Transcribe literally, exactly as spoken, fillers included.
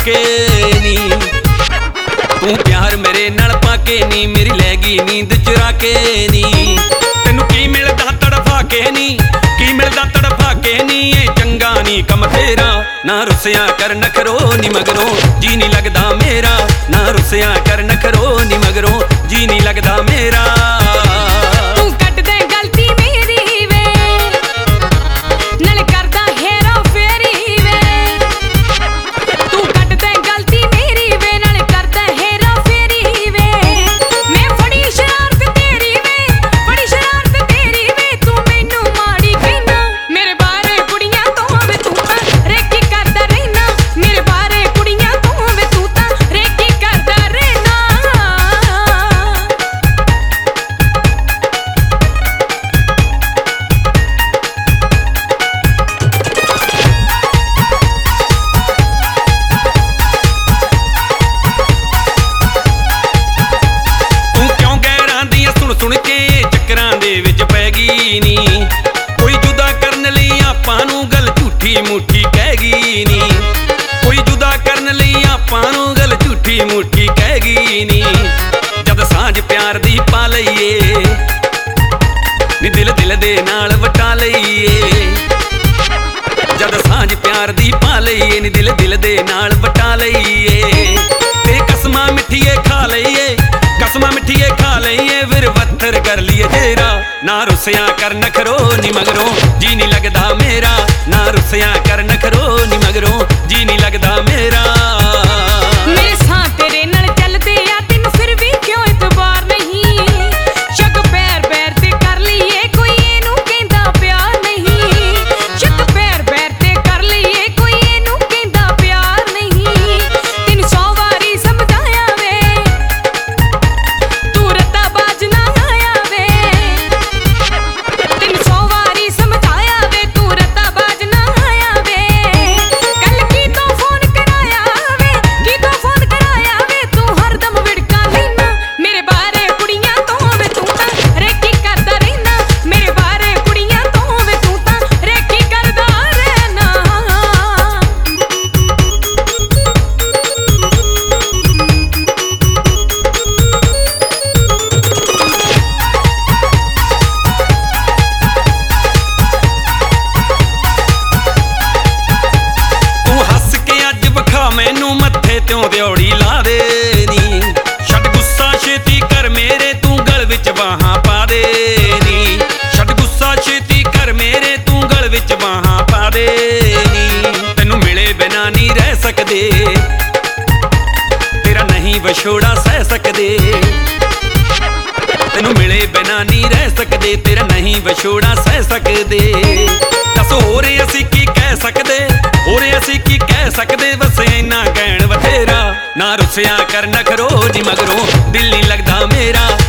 के नी। तू प्यार मेरे नाल पाके नी, मेरी लै गई नींद चुरा के नी। तेनू की मिलदा तड़फा के नी, की मिलदा तड़फा के नी। ये चंगा नी कम तेरा, ना रुसिया कर नखरो नी मगरों जी नी लगदा मेरा। ना रुसिया कर नखरो नी मगरों जी नी लगदा मेरा। सुन के चक्रां दे विच पै गई नी, कोई जुदा करन लई आपां नूं गल झूठी मूठी कह गई नी। कोई जुदा करन लई आपां नूं गल झूठी मूठी कह गई नी। जद सांझ प्यार दी पा लईए नी, दिल दिल दे नाल वटा लईए। जद सांझ प्यार दी पा लईए नी, दिल दिल दे नाल वटा लईए। ते कसमां मिठिए खा लईए, कसमां मिठिए खा लईए, फिर पत्थर कर लिए तेरा। ना रुसिया कर नखरो नी मगरों जी नी लगदा मेरा। ना रुसिया कर नखरो नी मगरों जी नी लगदा मेरा। मेरे साथ तेरे नाल चलदे आ, तैनूं फिर भी क्यों इतबार नहीं। शक पैर पैर ते कर लईए, कोई इहनूं कहंदा प्यार नहीं। शक पैर पैर ते कर लईए, कोई इहनूं कहंदा प्यार नहीं। तैनूं सौ वारी समझाया वे, तू रत्ता बाज ना आया वे। तैनूं सौ वारी समझाया वे, तू रत्ता बाज ना आया वे। कल की तो फोन कराया वे, की तो फोन कराया वे, तू हरदम विड़का लैना मेरे बारे कुड़ियां तो वे। तू तां रेकी करदा रहना मेरे बारे कुड़ियां तो वे। तू तां रेकी करदा रहना। तू हस के अज विखा मैनू मत्थे त्यों दिओड़ी ला दे नी। छड्ड गुस्सा छेती कर मेरे, तू गल विच बाहां पा दे नी। छड्ड गुस्सा छेती कर मेरे, तू गल विच बाहां पा दे नी। तैनू मिले बिना नहीं रह सकदे, तेरा नहीं विछोड़ा सह सकदे। तैनू मिले बिना नहीं रह सकदे, तेरा नहीं विछोड़ा सह सकदे। दस होर असीं की कह सकदे, होर असीं की कह सकदे, बस इन्ना कहण बथेरा। ना रुसिया कर नखरो नी मगरों दिल नहीं लगदा मेरा।